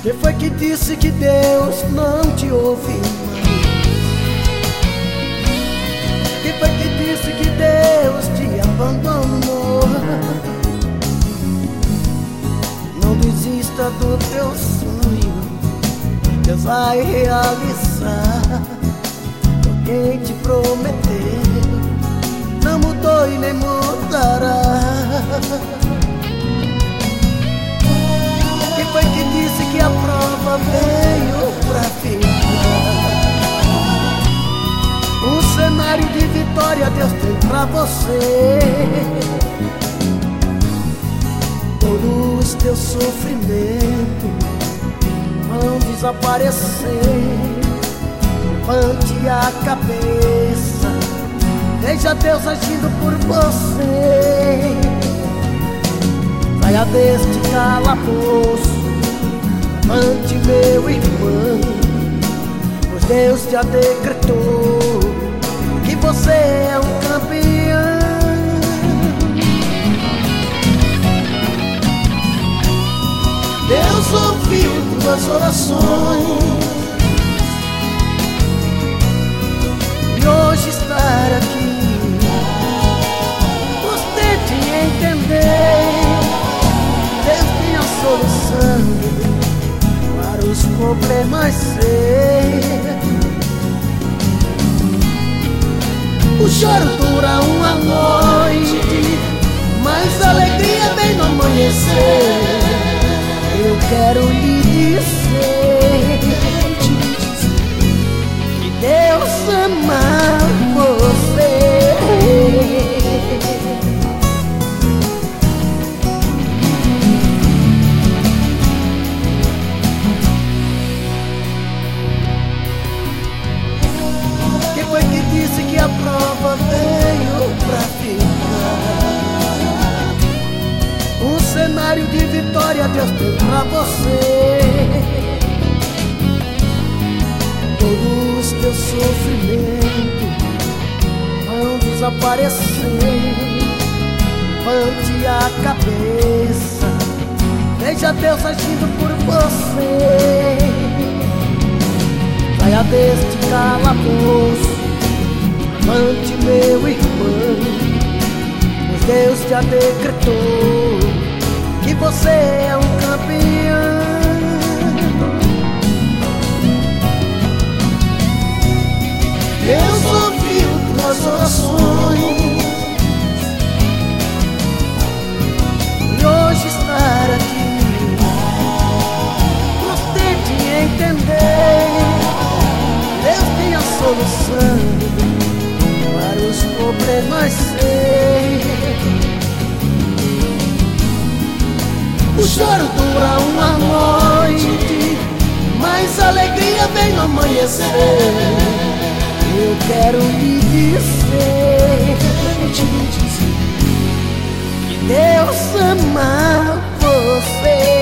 Quem foi que disse que Deus não te ouve mais? Quem foi que disse que Deus te abandonou? Não desista do teu sonho, Deus vai realizar o que te prometeu. Não mudou e nem mudará. Quem foi que disse que a prova veio pra ficar? Um cenário de vitória Deus tem pra você. Todos os teus sofrimentos vão desaparecer. Levante a cabeça, veja Deus agindo por você. Saia deste calabouço, levante meu irmão, pois Deus já decretou que você é um campeão. Deus ouviu tuas orações e hoje estar aqui você te entender. Deus tem a solução para os problemas seus. O choro dura uma noite, mas a alegria vem no amanhecer. Eu quero lhe dizer que Deus ama você. Quem foi que disse que a prova veio pra ficar? Um cenário de vitória Deus tem pra você. Todos os teus sofrimentos vão desaparecer. Levante a cabeça, veja Deus agindo por você. Saia deste calabouço, levante meu irmão, pois Deus já decretou que você é um campeão. Deus ouviu tuas orações e hoje estar aqui você te entender. Deus tem a solução para os problemas seus. O choro dura uma noite, mas a alegria vem no amanhecer. Eu quero lhe dizer que Deus ama você.